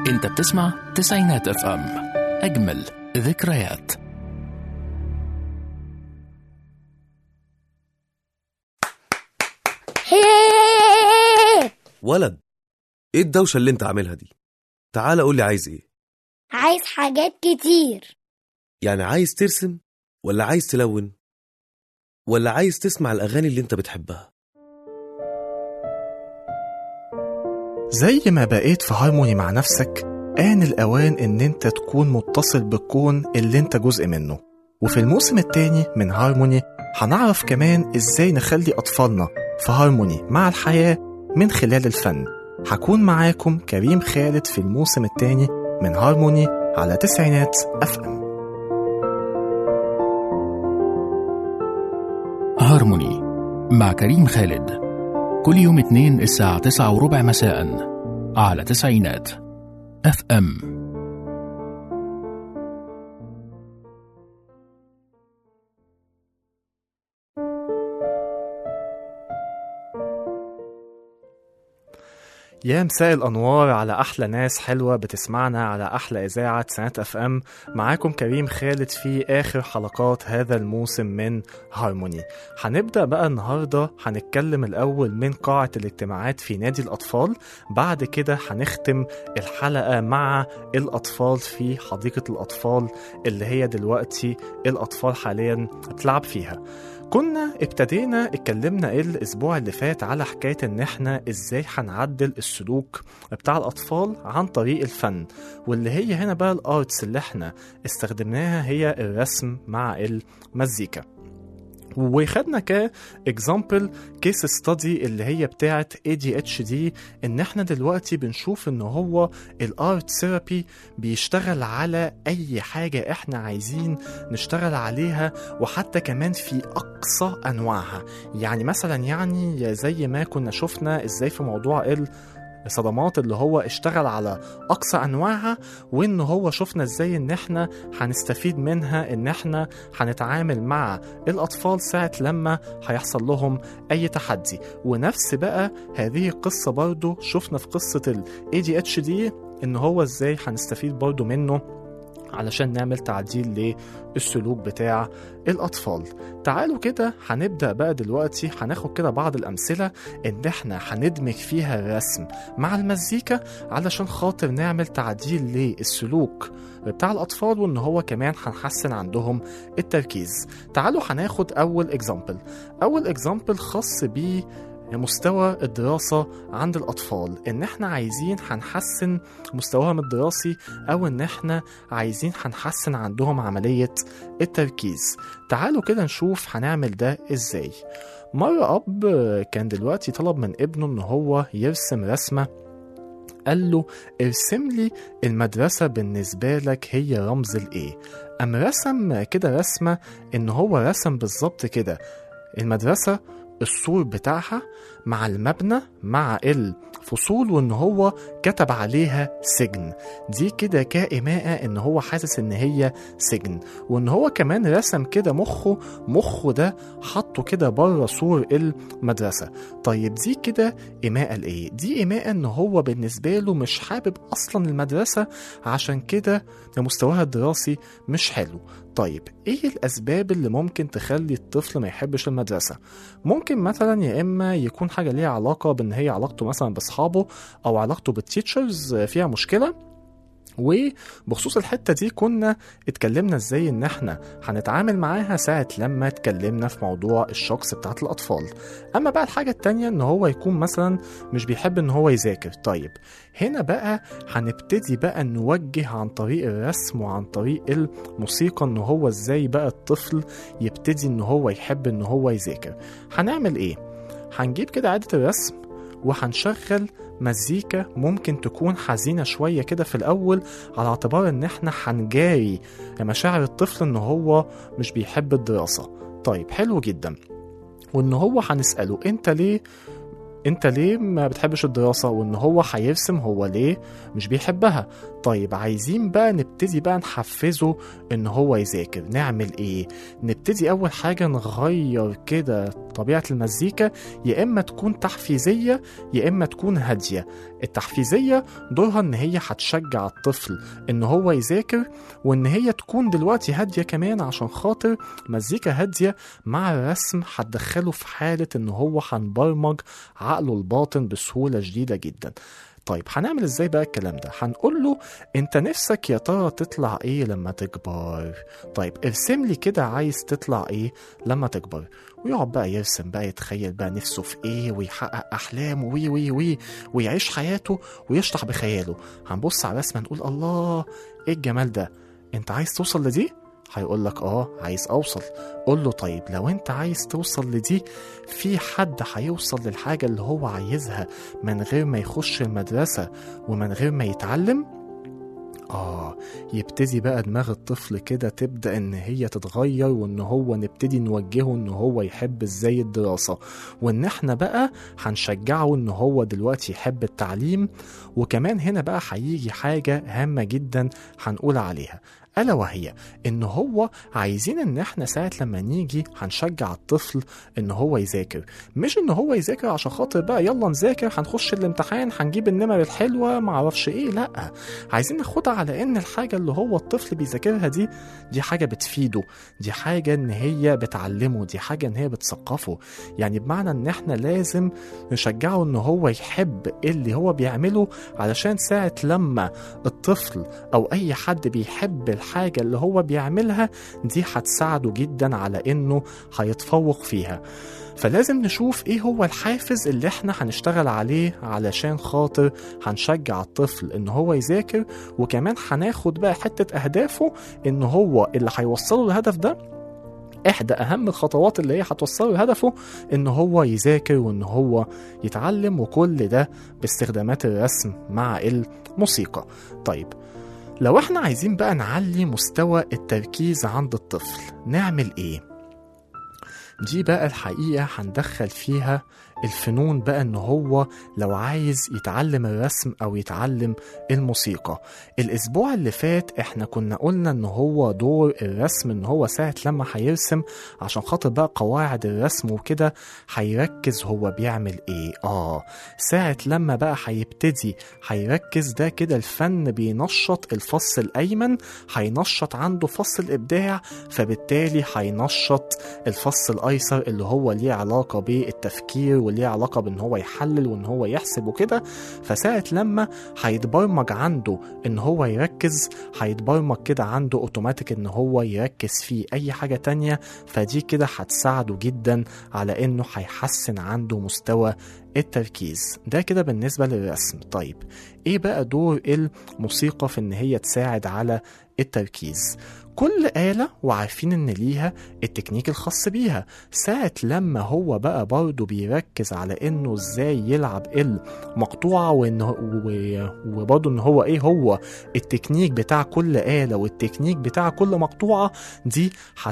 انت بتسمع تسعينات اف ام، اجمل ذكريات. ولد، ايه الدوشة اللي انت عاملها دي؟ تعال قول لي عايز ايه؟ عايز حاجات كتير. يعني عايز ترسم ولا عايز تلون ولا عايز تسمع الأغاني اللي انت بتحبها؟ زي ما بقيت في هارموني مع نفسك، آن الأوان إن أنت تكون متصل بالكون اللي أنت جزء منه. وفي الموسم التاني من هارموني هنعرف كمان إزاي نخلي أطفالنا في هارموني مع الحياة من خلال الفن. هكون معاكم كريم خالد في الموسم التاني من هارموني على تسعينات اف ام. هارموني مع كريم خالد، كل يوم اثنين الساعة 9:15 مساء على تسعينات اف ام. يا مساء الأنوار على أحلى ناس حلوة بتسمعنا على أحلى إذاعة تسعينات اف ام. معاكم كريم خالد في آخر حلقات هذا الموسم من هارموني. هنبدأ بقى النهاردة، هنتكلم الأول من قاعة الاجتماعات في نادي الأطفال، بعد كده هنختم الحلقة مع الأطفال في حديقة الأطفال اللي هي دلوقتي الأطفال حاليا بتلعب فيها. كنا اتكلمنا الاسبوع اللي فات على حكاية ان احنا ازاي هنعدل السلوك بتاع الاطفال عن طريق الفن، واللي هي هنا بقى الارتس اللي احنا استخدمناها هي الرسم مع المزيكا. وخدنا كإكزامبل كيس ستادي اللي هي بتاعت ADHD، ان احنا دلوقتي بنشوف ان هو الارت ثيرابي بيشتغل على اي حاجة احنا عايزين نشتغل عليها، وحتى كمان في اقصى انواعها. يعني مثلا زي ما كنا شفنا ازاي في موضوع الصدمات اللي هو اشتغل على اقصى انواعها، وان هو شفنا ازاي ان احنا هنستفيد منها، ان احنا هنتعامل مع الاطفال ساعة لما هيحصل لهم اي تحدي. ونفس بقى هذه القصة برضو شفنا في قصة ال ADHD ان هو ازاي هنستفيد برضو منه علشان نعمل تعديل للسلوك بتاع الأطفال. تعالوا كده هنبدأ بقى دلوقتي، هناخد كده بعض الأمثلة إن احنا هندمج فيها الرسم مع المزيكا علشان خاطر نعمل تعديل للسلوك بتاع الأطفال، وإن هو كمان هنحسن عندهم التركيز. تعالوا هناخد أول إكزامبل خاص مستوى الدراسة عند الأطفال، إن إحنا عايزين هنحسن مستواهم الدراسي، أو إن إحنا عايزين هنحسن عندهم عملية التركيز. تعالوا كده نشوف هنعمل ده إزاي. مرة أب كان دلوقتي طلب من ابنه إن هو يرسم رسمة، قال له ارسم لي المدرسة بالنسبة لك هي رمز الإيه. أم رسم كده رسمة إن هو رسم بالظبط كده المدرسة، السور بتاعها مع المبنى مع الفصول، وان هو كتب عليها سجن. دي كده كإيماءة ان هو حاسس ان هي سجن. وان هو كمان رسم كده مخه ده حطه كده بره سور المدرسة. طيب دي كده إيماءة لإيه؟ دي إيماءة ان هو بالنسبة له مش حابب اصلا المدرسة، عشان كده مستواها الدراسي مش حلو. طيب ايه الاسباب اللي ممكن تخلي الطفل ما يحبش المدرسة؟ ممكن مثلا يا اما يكون حاجة ليها علاقة بان هي علاقته مثلا باصحابه، او علاقته بالتيتشرز فيها مشكلة. وبخصوص الحتة دي كنا اتكلمنا ازاي ان احنا هنتعامل معاها ساعة لما اتكلمنا في موضوع الشخص بتاعت الأطفال. اما بقى الحاجة التانية ان هو يكون مثلا مش بيحب ان هو يذاكر. طيب هنا بقى هنبتدي بقى نوجه عن طريق الرسم وعن طريق الموسيقى ان هو ازاي بقى الطفل يبتدي ان هو يحب ان هو يذاكر. هنعمل ايه؟ هنجيب كده عادة الرسم وهنشغل مزيكا ممكن تكون حزينة شوية كده في الأول، على اعتبار ان احنا هنجاري مشاعر الطفل ان هو مش بيحب الدراسة. طيب حلو جدا. وان هو هنسأله انت ليه انت ليه ما بتحبش الدراسة، وان هو هيرسم هو ليه مش بيحبها. طيب عايزين بقى نبتدي بقى نحفزه ان هو يذاكر. نعمل ايه؟ نبتدي اول حاجة نغير كده طبيعة المزيكا، يا اما تكون تحفيزية يا اما تكون هادية. التحفيزية دورها ان هي هتشجع الطفل ان هو يذاكر، وان هي تكون دلوقتي هادية كمان عشان خاطر مزيكا هادية مع الرسم هتدخله في حالة ان هو هنبرمج عقله الباطن بسهولة شديدة جدا. طيب هنعمل ازاي بقى الكلام ده؟ هنقول له انت نفسك يا ترى تطلع ايه لما تكبر؟ طيب ارسم لي كده عايز تطلع ايه لما تكبر. ويقعد بقى يرسم بقى، يتخيل بقى نفسه في ايه ويحقق احلامه وي وي وي ويعيش حياته ويشطح بخياله. هنبص على الرسمه نقول الله ايه الجمال ده، انت عايز توصل لدي؟ هيقول لك عايز اوصل. قول له طيب لو انت عايز توصل لدي، في حد هيوصل للحاجة اللي هو عايزها من غير ما يخش المدرسة ومن غير ما يتعلم؟ يبتدي بقى دماغ الطفل كده تبدأ ان هي تتغير، وان هو نبتدي نوجهه ان هو يحب ازاي الدراسة، وان احنا بقى هنشجعه ان هو دلوقتي يحب التعليم. وكمان هنا بقى هيجي حاجة هامة جدا هنقول عليها، ألا وهي إن هو عايزين إن إحنا ساعة لما نيجي هنشجع الطفل إن هو يذاكر، مش إن هو يذاكر عشان خاطر بقى يلا نذاكر هنخش الامتحان هنجيب النمر الحلوة معرفش إيه، لأ، عايزين ناخدها على إن الحاجة اللي هو الطفل بيذاكرها دي حاجة بتفيده، دي حاجة إن هي بتعلمه، دي حاجة إن هي بتثقفه. يعني بمعنى إن إحنا لازم نشجعه إن هو يحب اللي هو بيعمله، علشان ساعة لما الطفل أو أي حد بيحب الحاجة اللي هو بيعملها دي هتساعده جدا على انه هيتفوق فيها. فلازم نشوف ايه هو الحافز اللي احنا هنشتغل عليه علشان خاطر هنشجع الطفل ان هو يذاكر، وكمان هناخد بقى حتة اهدافه ان هو اللي هيوصله الهدف ده. احدى اهم الخطوات اللي هي هتوصله لهدفه ان هو يذاكر وان هو يتعلم، وكل ده باستخدامات الرسم مع الموسيقى. طيب لو احنا عايزين بقى نعلي مستوى التركيز عند الطفل نعمل ايه؟ دي بقى الحقيقة هندخل فيها الفنون بقى، ان هو لو عايز يتعلم الرسم او يتعلم الموسيقى. الاسبوع اللي فات احنا كنا قلنا ان هو دور الرسم ان هو ساعة لما هيرسم عشان خاطر بقى قواعد الرسم وكده هيركز هو بيعمل ايه. ساعة لما بقى هيبتدي هيركز، ده كده الفن بينشط الفص الايمن، هينشط عنده فص الابداع، فبالتالي هينشط الفص الايسر اللي هو ليه علاقة بالتفكير وليه علاقة بان هو يحلل وان هو يحسب وكده. فساعة لما هيتبرمج عنده ان هو يركز، هيتبرمج كده عنده اوتوماتيك ان هو يركز في اي حاجة تانية، فدي كده هتساعده جدا على انه هيحسن عنده مستوى التركيز. ده كده بالنسبة للرسم. طيب ايه بقى دور الموسيقى في ان هي تساعد على التركيز؟ كل آلة وعارفين ان ليها التكنيك الخاص بيها. ساعة لما هو بقى برضو بيركز على انه ازاي يلعب المقطوعة، وبرضو ان هو ايه هو التكنيك بتاع كل آلة والتكنيك بتاع كل مقطوعة، دي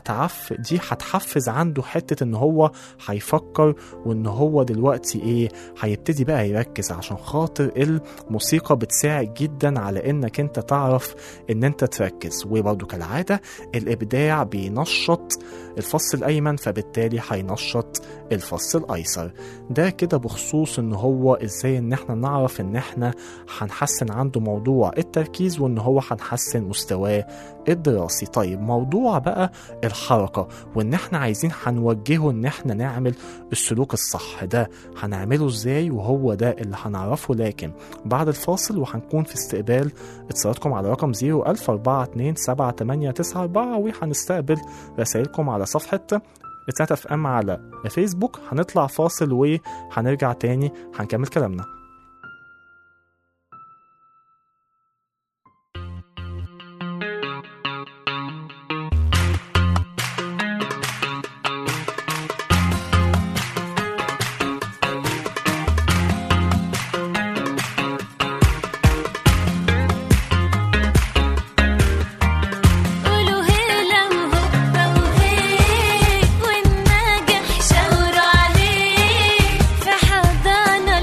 هتحفز عنده حتة ان هو هيفكر، وان هو دلوقتي ايه هيبتدي بقى يركز، عشان خاطر الموسيقى بتساعد جدا على انك انت تعرف ان انت تركز. وبرضو كالعادة الإبداع بينشط الفص الأيمن، فبالتالي هينشط الفص الأيسر. ده كده بخصوص إن هو إزاي إن احنا نعرف إن احنا هنحسن عنده موضوع التركيز وإن هو هنحسن مستواه الدراسي. طيب موضوع بقى الحركة، وإن احنا عايزين هنوجهه إن احنا نعمل السلوك الصح، ده هنعمله إزاي؟ وهو ده اللي هنعرفه لكن بعد الفاصل، وهنكون في استقبال اتصالاتكم على رقم 014278994، وهنستقبل رسائلكم على صفحة سنة اف ام على فيسبوك. هنطلع فاصل وهنرجع تاني هنكمل كلامنا. والناجح شاوروا عليه في حضانة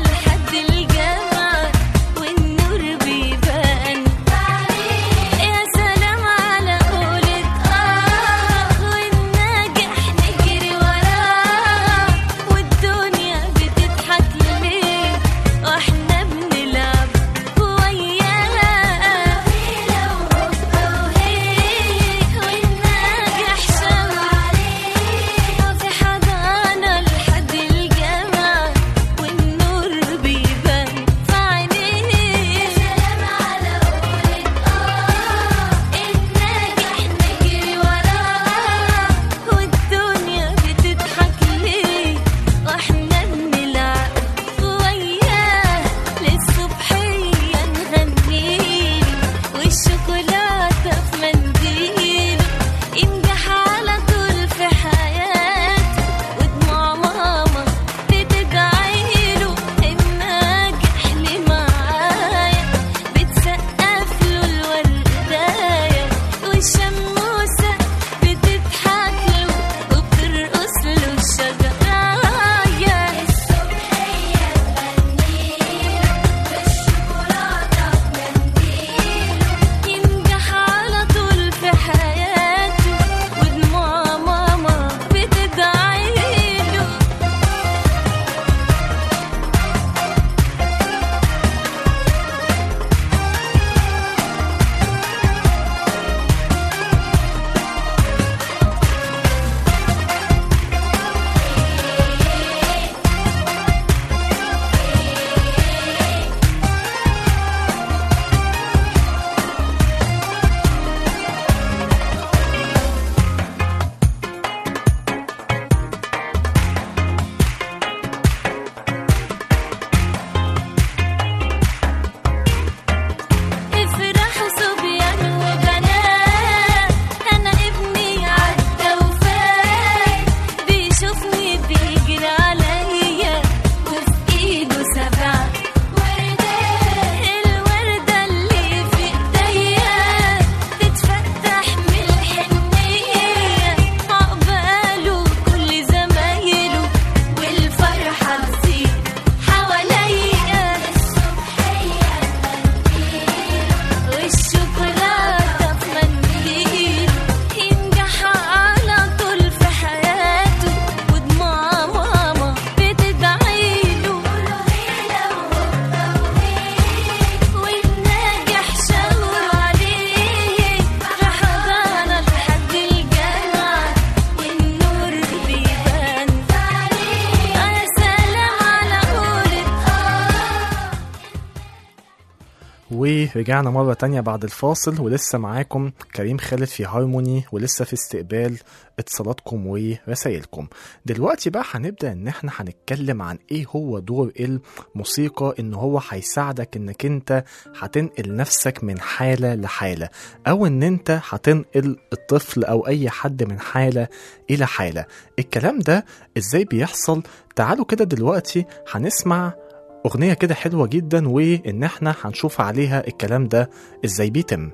ورجعنا مرة تانية بعد الفاصل، ولسه معاكم كريم خالد في هارموني، ولسه في استقبال اتصالاتكم ورسائلكم. دلوقتي بقى هنبدأ ان احنا هنتكلم عن ايه هو دور الموسيقى، ان هو هيساعدك انك انت هتنقل نفسك من حالة لحالة، او ان انت هتنقل الطفل او اي حد من حالة الى حالة. الكلام ده ازاي بيحصل؟ تعالوا كده دلوقتي هنسمع أغنية كده حلوة جدا، وإن احنا هنشوف عليها الكلام ده إزاي بيتم.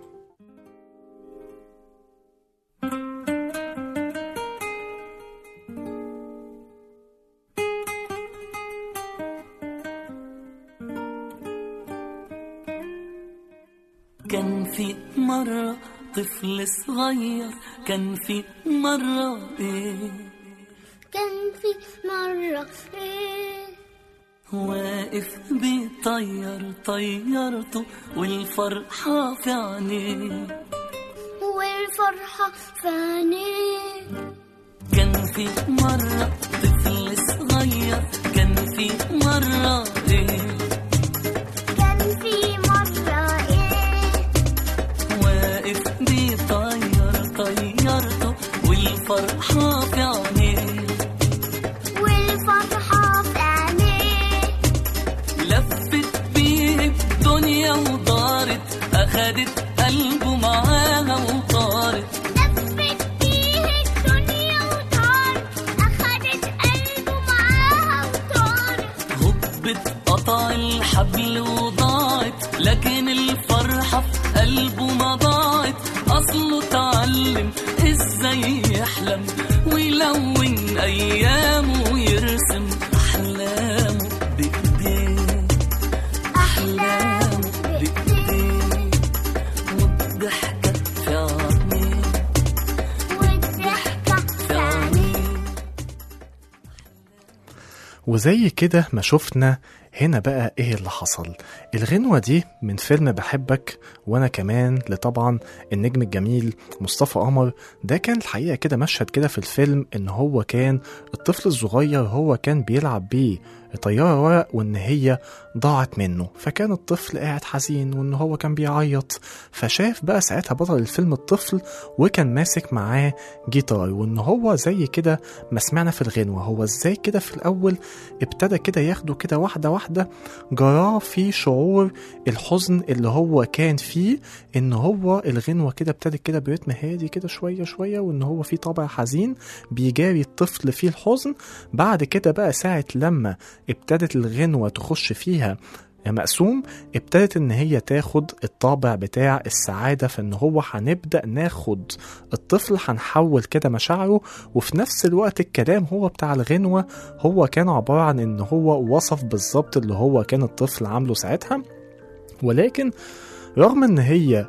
كان في مرة طفل صغير، كان في مرة كان في مرة واقف بيطير طيرته والفرحة في عينيه، والفرحة في عينيه. كان في مرة طفل صغير، كان في مرة كان في مرة واقف بيطير طيرته والفرحة في عينيه، والفرحة في عينيه. لفت بيه الدنيا ودارت، أخدت قلبه معاها وطارت. لفت بيه الدنيا وطارت، أخدت قلبه معاها وطارت. هبت قطع الحبل وضاعت، لكن الفرحة في قلبه ما ضاعت. أصله تعلم إزاي يحلم ويلون أيامه ويرسم أحلامه بإيديه، أحلامه بإيديه. والضحكة في عينيه، والضحكة في عينيه. وزي كده ما شفنا هنا بقى ايه اللي حصل. الغنوة دي من فيلم بحبك وانا كمان لطبعا النجم الجميل مصطفى قمر. ده كان الحقيقة كده مشهد كده في الفيلم ان هو كان الطفل الصغير هو كان بيلعب بيه طيارة ورق وان هي ضاعت منه، فكان الطفل قاعد حزين وان هو كان بيعيط. فشاف بقى ساعتها بطل الفيلم الطفل وكان ماسك معاه جيتار، وان هو زي كده ما سمعنا في الغنوة هو ازاي كده في الاول ابتدى كده ياخده كده واحدة واحدة، جراه في شعور الحزن اللي هو كان فيه، ان هو الغنوة كده ابتدت كده برتم هادي كده شوية شوية، وان هو في طابع حزين بيجاري الطفل فيه الحزن. بعد كده بقى ساعة لما ابتدت الغنوة تخش فيها مقسوم، ابتدت ان هي تاخد الطابع بتاع السعادة، فان هو هنبدأ ناخد الطفل هنحول كده مشاعره. وفي نفس الوقت الكلام هو بتاع الغنوة هو كان عبارة عن ان هو وصف بالظبط اللي هو كان الطفل عامله ساعتها. ولكن رغم ان هي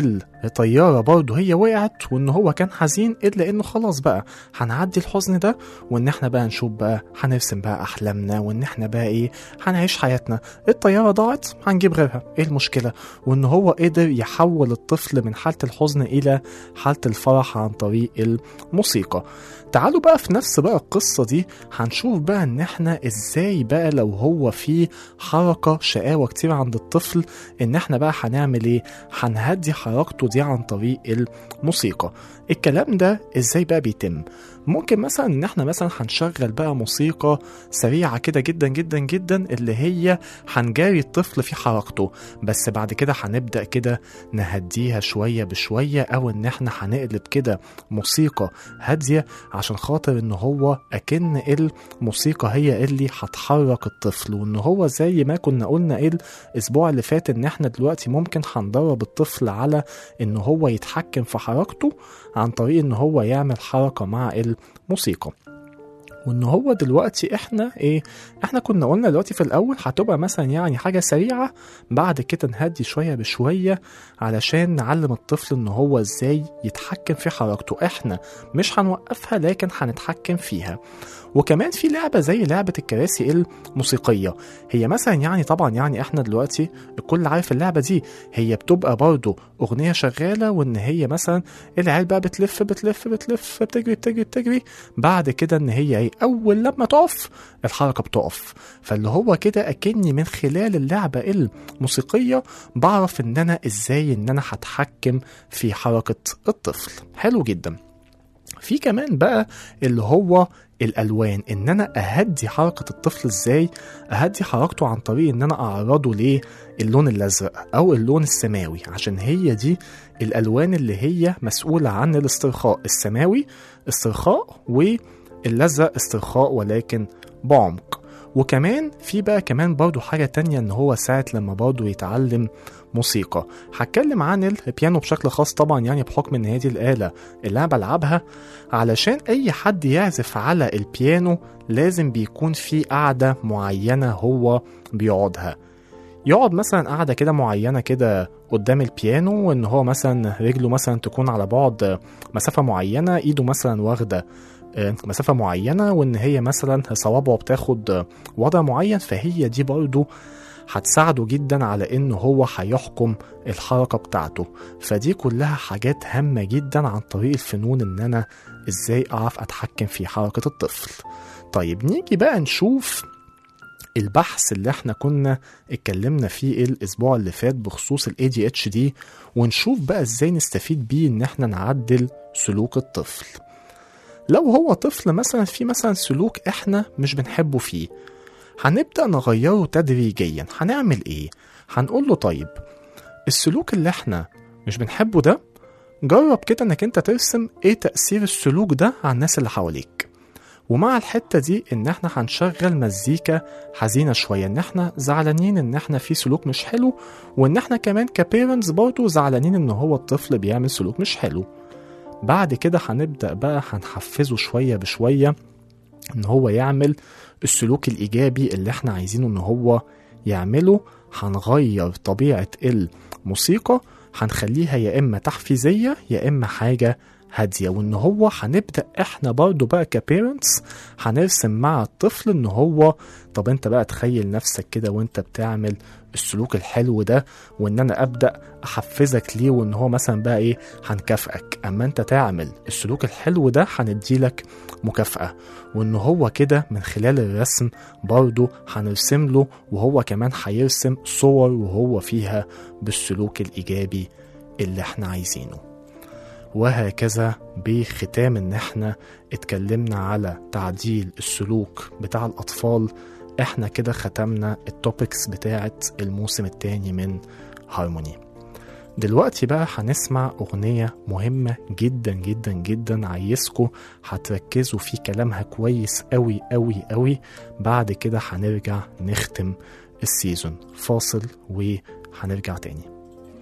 الطيارة برضه هي وقعت وان هو كان حزين، الا انه خلاص بقى هنعدي الحزن ده، وان احنا بقى نشوف بقى هنرسم بقى احلامنا، وان احنا بقى ايه هنعيش حياتنا. الطيارة ضاعت هنجيب غيرها، ايه المشكلة؟ وان هو قدر يحول الطفل من حالة الحزن الى حالة الفرح عن طريق الموسيقى. تعالوا بقى في نفس بقى القصة دي هنشوف بقى ان احنا ازاي بقى لو هو في حركة شقاوة كتير عند الطفل، ان احنا بقى هنعمل ايه؟ هنهدي حركته دي عن طريق الموسيقى. الكلام ده ازاي بقى بيتم؟ ممكن مثلا ان احنا مثلا هنشغل بقى موسيقى سريعة كده جدا جدا جدا، اللي هي هنجاري الطفل في حركته، بس بعد كده هنبدأ كده نهديها شوية بشوية، او ان احنا هنقلب كده موسيقى هادية عشان خاطر ان هو اكن الموسيقى هي اللي هتحرك الطفل. وان هو زي ما كنا قلنا الاسبوع اللي فات ان احنا دلوقتي ممكن هندرب الطفل على ان هو يتحكم في حركته عن طريق ان هو يعمل حركة مع الموسيقى. وان هو دلوقتي احنا كنا قلنا دلوقتي في الاول هتبقى مثلا يعني حاجة سريعة، بعد كده نهدي شوية بشوية علشان نعلم الطفل ان هو ازاي يتحكم في حركته. احنا مش هنوقفها لكن هنتحكم فيها. وكمان في لعبة زي لعبة الكراسي الموسيقية. هي مثلا يعني طبعا يعني احنا دلوقتي الكل عارف اللعبة دي، هي بتبقى برضو أغنية شغالة، وإن هي مثلا العيال بقى بتلف بتجري بعد كده إن هي أول لما تقف الحركة بتقف. فاللي هو كده أكني من خلال اللعبة الموسيقية بعرف إن أنا إزاي إن أنا هتحكم في حركة الطفل. حلو جدا. في كمان بقى اللي هو الألوان، إن أنا أهدي حركة الطفل إزاي. أهدي حركته عن طريق إن أنا أعرضه للون الأزرق أو اللون السماوي، عشان هي دي الألوان اللي هي مسؤولة عن الاسترخاء. السماوي استرخاء والأزرق استرخاء ولكن بعمق. وكمان في بقى كمان برضو حاجة تانية، إن هو ساعة لما برضو يتعلم موسيقى. هتكلم عن البيانو بشكل خاص طبعا، يعني بحكم ان هي دي الآلة اللي انا بلعبها. علشان اي حد يعزف على البيانو لازم بيكون في قعدة معينة هو بيقعدها. يقعد مثلا قعدة كده معينة كده قدام البيانو، وان هو مثلا رجله مثلا تكون على بعد مسافة معينة، ايده مثلا واخدة مسافة معينة، وان هي مثلا صوابعه بتاخد وضع معين. فهي دي برضو هتساعده جدا على انه هو هيحكم الحركة بتاعته. فدي كلها حاجات هامة جدا عن طريق الفنون، ان انا ازاي اعرف اتحكم في حركة الطفل. طيب نيجي بقى نشوف البحث اللي احنا كنا اتكلمنا فيه الاسبوع اللي فات بخصوص ال ADHD، ونشوف بقى ازاي نستفيد بيه ان احنا نعدل سلوك الطفل. لو هو طفل مثلا في مثلا سلوك احنا مش بنحبه فيه، هنبدأ نغيره تدريجيا. هنعمل ايه؟ هنقول له طيب السلوك اللي احنا مش بنحبه ده، جرب كده انك انت ترسم ايه تأثير السلوك ده على الناس اللي حواليك. ومع الحتة دي ان احنا هنشغل مزيكا حزينة شوية، ان احنا زعلانين ان احنا في سلوك مش حلو، وان احنا كمان كبيرنتس برضو زعلانين ان هو الطفل بيعمل سلوك مش حلو. بعد كده هنبدأ بقى هنحفزه شوية بشوية ان هو يعمل السلوك الإيجابي اللي احنا عايزينه ان هو يعمله. هنغير طبيعة الموسيقى، هنخليها يا إما تحفيزية يا إما حاجة هادية. وان هو هنبدأ احنا برضو بقى كبيرنتس هنرسم مع الطفل ان هو طب انت بقى تخيل نفسك كده وانت بتعمل السلوك الحلو ده، وان انا ابدأ احفزك ليه، وان هو مثلا بقى ايه هنكافئك اما انت تعمل السلوك الحلو ده هنديلك مكافأة. وان هو كده من خلال الرسم برضو هنرسم له، وهو كمان هيرسم صور وهو فيها بالسلوك الإيجابي اللي احنا عايزينه. وهكذا بختام ان احنا اتكلمنا على تعديل السلوك بتاع الأطفال. احنا كده ختمنا التوبكس بتاعت الموسم الثاني من هارموني. دلوقتي بقى هنسمع أغنية مهمة جدا جدا جدا، عايزكم هتركزوا في كلامها كويس قوي قوي قوي. بعد كده هنرجع نختم السيزون. فاصل وهنرجع تاني.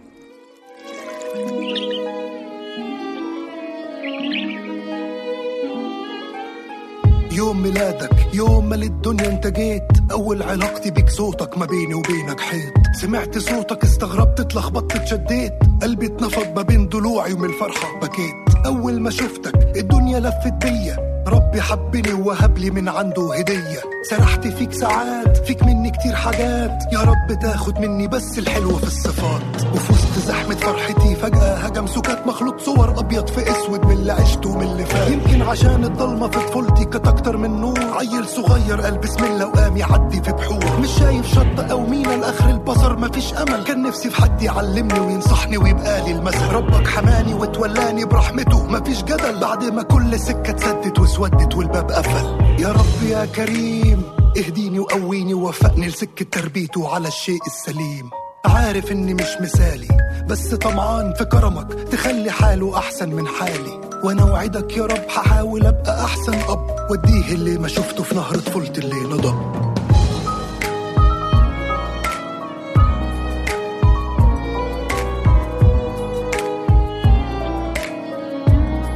يوم ميلادك يوم ما للدنيا انت جيت، اول علاقتي بيك صوتك ما بيني وبينك حيط، سمعت صوتك استغربت اتلخبطت اتشديت، قلبي اتنفض ما بين ضلوعي ومن الفرحة بكيت، اول ما شفتك الدنيا لفت بيا، ربي حبني ووهبلي من عنده هدية، سرحت فيك ساعات فيك مني كتير حاجات، يا رب تاخد مني بس الحلوة في الصفات، وفي وسط زحمة فرحتي فجأة هجم سكات مخلوط صور أبيض في أسود من اللي عشته ومن اللي فات، يمكن عشان الضلمة في طفولتي كانت أكتر من نور، عيل صغير قال بسم الله وقام يعدي في بحور، مش شايف شط أو مينا لآخر البصر مفيش أمل، كان نفسي في حد يعلمني وينصحني ويبقى لي المثل، ربك حماني وتولاني برحمته مفيش جدل، بعد ما كل سكة اتسدت واسودت والباب قفل، يا رب يا كريم اهديني وقويني ووفقني لسكة تربيته على الشيء السليم، عارف اني مش مثالي بس طمعان في كرمك تخلي حاله احسن من حالي، وانا وعدك يا رب هحاول ابقى احسن اب، وديه اللي ما شفته في نهر طفولتي اللي نضب.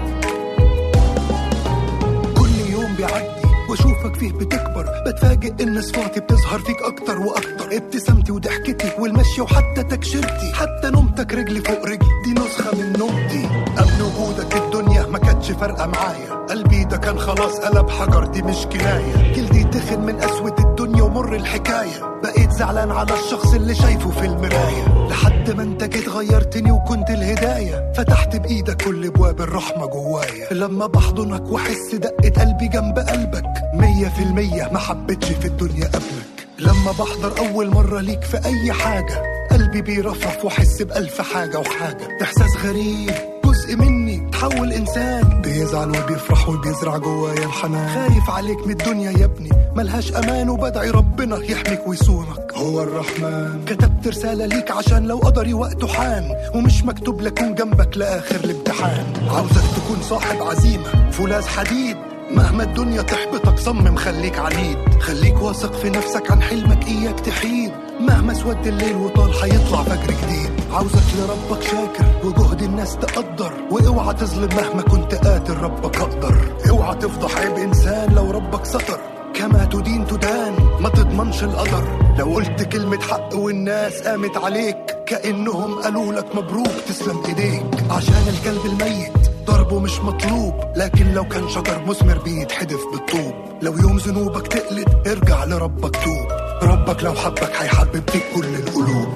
واشوفك فيه بتكبر بتفاجئ ان كأن صفاتي بتظهر فيك أكتر وأكتر، ابتسامتي وضحكتي والمشي وحتى تكشيرتي، حتى نومتك رجلي فوق رجلي، دي نسخة من نومتي. قبل وجودك الدنيا ما كانتش فارقة معايا، قلبي ده كان خلاص قلب حجر، دي مش كناية. جلدي تخن من قسوة الدنيا ومر الحكاية، بقيت زعلان على الشخص اللي شايفه في المراية، لحد ما انت جيت غيرتني وكنت الهداية، فتحت بإيدك كل ابواب الرحمة جوايا. لما بحضنك واحس دقة قلبي جنب قلبك، 100% ما حبيتش في الدنيا قبلك. لما بحضر أول مرة ليك في أي حاجة، قلبي بيرفرف واحس بألف حاجة وحاجة، إحساس غريب جزء مني تحول إنسان، بيزعل وبيفرح وبيزرع جوايا الحنان. خايف عليك من الدنيا يا ابني ملهاش أمان، وبدعي ربنا يحميك ويصونك هو الرحمن. كتبت رسالة ليك عشان لو قدري وقته حان، ومش مكتوب لكون جنبك لآخر الامتحان. عاوزك تكون صاحب عزيمة فولاذ حديد، مهما الدنيا تحبطك صمم خليك عنيد، خليك واثق في نفسك عن حلمك إياك تحيد، مهما سود الليل وطال حيطلع فجر جديد. عاوزك لربك شاكر وجهد الناس تقدر، واوعى تظلم مهما كنت قاتل ربك أقدر. اوعى تفضح عيب إنسان لو ربك ستر، كما تدين تدان ما تضمنش القدر. لو قلت كلمة حق والناس قامت عليك، كأنهم قالوا لك مبروك تسلم ايديك. عشان الكلب الميت ضربه مش مطلوب، لكن لو كان شجر مثمر بيتحدف بالطوب. لو يوم ذنوبك تقلد ارجع لربك توب، ربك لو حبك هيحبب فيك كل القلوب.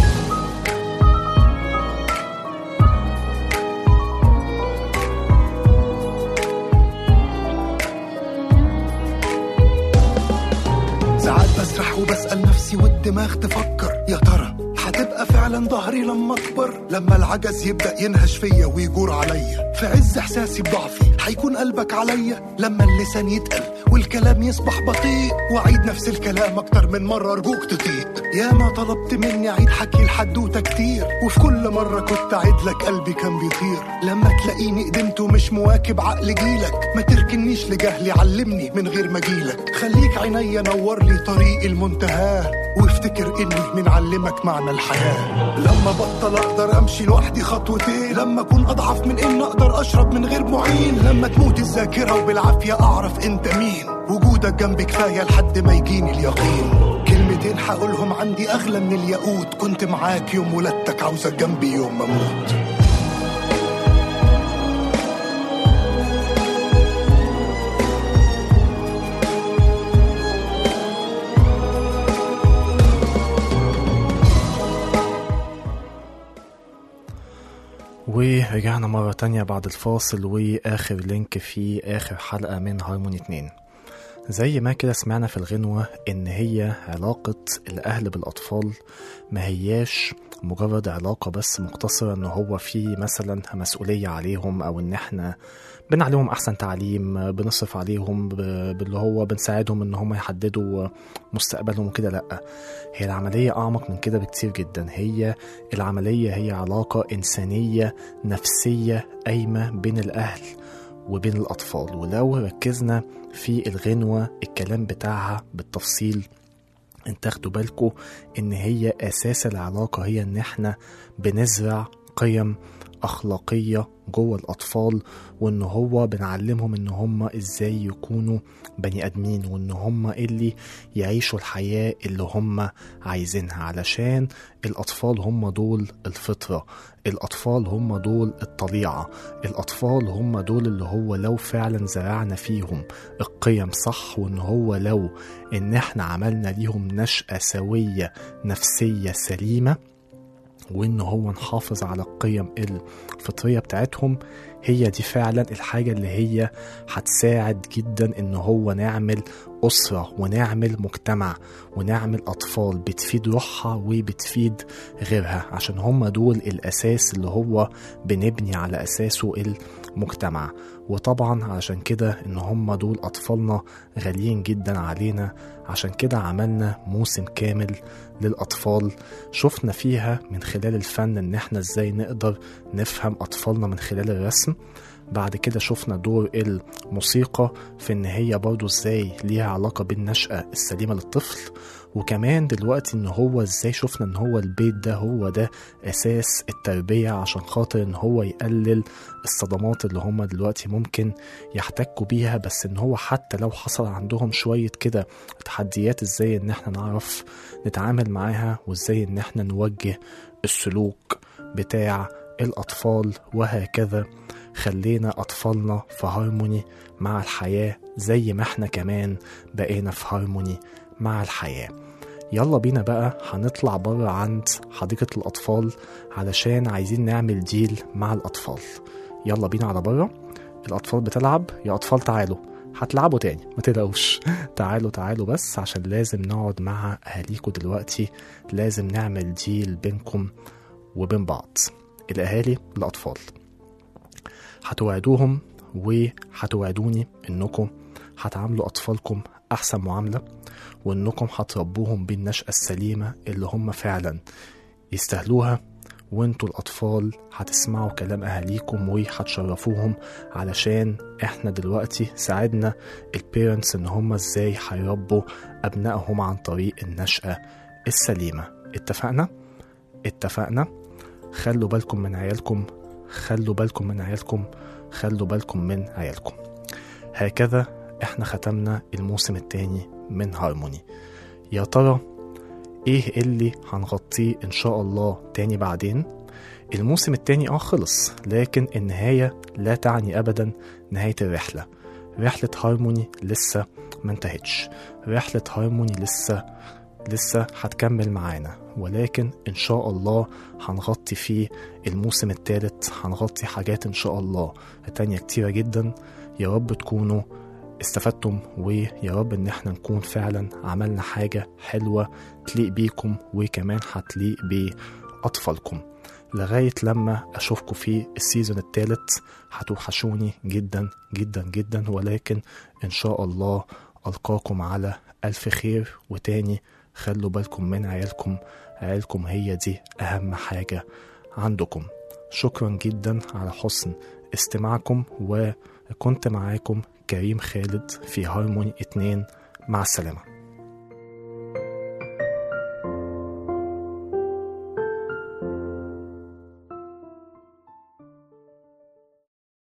ساعات بسرح وبسأل نفسي والدماغ تفكر، يا ترى هتبقى فعلا ظهري لما اكبر، لما العجز يبدأ ينهش فيا ويجور عليا، في عز احساسي بضعفي هيكون قلبك عليا، لما اللسان يتقل والكلام يصبح بطيء، وعيد نفس الكلام اكتر من مرة ارجوك تطيق. يا ما طلبت مني عيد حكي الحدوتة كتير، وفي كل مرة كنت عيد لك قلبي كان بيطير. لما تلاقيني قدمت ومش مواكب عقل جيلك، ما تركنيش لجهلي علمني من غير ما جيلك. خليك عينيا نور لي طريق المنتهى، وافتكر اني من علمك معنى الحياة. لما بطل اقدر امشي لوحدي خطوتين، لما اكون اضعف من ان اقدر اشرب من غير معين، لما تموت الذاكرة وبالعافية اعرف انت مين، وجودك جنبي كفاية لحد ما يجيني اليقين. كلمتين هقولهم عندي اغلى من الياقوت، كنت معاك يوم ولادتك عاوزك جنبي يوم ما اموت. ورجعنا مرة تانية بعد الفاصل، وآخر لينك في آخر حلقة من هارموني 2. زي ما كده سمعنا في الغنوة إن هي علاقة الأهل بالأطفال ما هياش مجرد علاقة بس مقتصرة إن هو في مثلا مسؤولية عليهم، أو إن إحنا بنعلمهم أحسن تعليم، بنصرف عليهم باللي هو بنساعدهم إن هم يحددوا مستقبلهم وكده. لأ، هي العملية أعمق من كده بكتير جدا. هي العملية هي علاقة إنسانية نفسية قايمة بين الأهل وبين الأطفال. ولو ركزنا في الغنوة الكلام بتاعها بالتفصيل، انت تاخدوا بالكم ان هي اساس العلاقة هي ان احنا بنزرع قيم اخلاقية جوه الاطفال، وان هو بنعلمهم ان هم ازاي يكونوا بني ادمين، وان هم اللي يعيشوا الحياة اللي هم عايزينها، علشان الاطفال هم دول الفطرة، الاطفال هم دول الطبيعة، الاطفال هم دول اللي هو لو فعلا زرعنا فيهم القيم صح، وان هو لو ان احنا عملنا ليهم نشأة سوية نفسية سليمة، وإنه هو نحافظ على القيم الفطرية بتاعتهم، هي دي فعلا الحاجة اللي هي هتساعد جدا إنه هو نعمل أسرة ونعمل مجتمع ونعمل أطفال بتفيد روحها وبتفيد غيرها، عشان هم دول الأساس اللي هو بنبني على أساسه المجتمع. وطبعا عشان كده إن هم دول أطفالنا غاليين جدا علينا، عشان كده عملنا موسم كامل للأطفال، شفنا فيها من خلال الفن إن احنا ازاي نقدر نفهم أطفالنا من خلال الرسم. بعد كده شفنا دور الموسيقى في ان هي برضو ازاي ليها علاقة بالنشأة السليمة للطفل. وكمان دلوقتي ان هو ازاي شفنا ان هو البيت ده هو ده اساس التربية، عشان خاطر ان هو يقلل الصدمات اللي هم دلوقتي ممكن يحتكوا بيها. بس ان هو حتى لو حصل عندهم شوية كده تحديات، ازاي ان احنا نعرف نتعامل معاها، وازاي ان احنا نوجه السلوك بتاع الأطفال وهكذا. خلينا أطفالنا في هارموني مع الحياة زي ما احنا كمان بقينا في هارموني مع الحياة. يلا بينا بقى هنطلع برا عند حديقة الأطفال علشان عايزين نعمل ديل مع الأطفال. يلا بينا على برا. الأطفال بتلعب، يا أطفال تعالوا، هتلعبوا تاني ما تقلقوش. تعالوا بس عشان لازم نقعد مع أهاليكوا دلوقتي، لازم نعمل ديل بينكم وبين بعض. الأهالي الأطفال هتوعدوهم وهتوعدوني إنكم هتعاملوا أطفالكم أحسن معاملة، وإنكم هتربوهم بالنشأة السليمة اللي هم فعلا يستاهلوها، وانتوا الأطفال هتسمعوا كلام أهاليكم وهتشرفوهم، علشان احنا دلوقتي ساعدنا البيرنتس ان هم ازاي هيربوا أبنائهم عن طريق النشأة السليمة. اتفقنا. خلوا بالكم من عيالكم، خلوا بالكم من عيالكم. هكذا احنا ختمنا الموسم الثاني من هارموني. يا ترى ايه اللي هنغطيه ان شاء الله تاني بعدين؟ الموسم التاني خلص، لكن النهاية لا تعني ابدا نهاية الرحلة. رحلة هارموني لسه ما انتهتش، رحلة هارموني لسه هتكمل معانا، ولكن ان شاء الله هنغطي فيه الموسم الثالث، هنغطي حاجات ان شاء الله تانية كتيرة جدا. يا رب تكونوا استفدتم، ويا رب ان احنا نكون فعلا عملنا حاجة حلوة تليق بيكم وكمان هتليق بأطفالكم. لغاية لما اشوفكم في السيزون الثالث هتوحشوني جدا جدا جدا، ولكن ان شاء الله ألقاكم على ألف خير. وتاني خلوا بالكم من عيالكم هي دي أهم حاجة عندكم. شكرا جدا على حسن استماعكم، وكنت معاكم كريم خالد في هارموني 2. مع السلامة.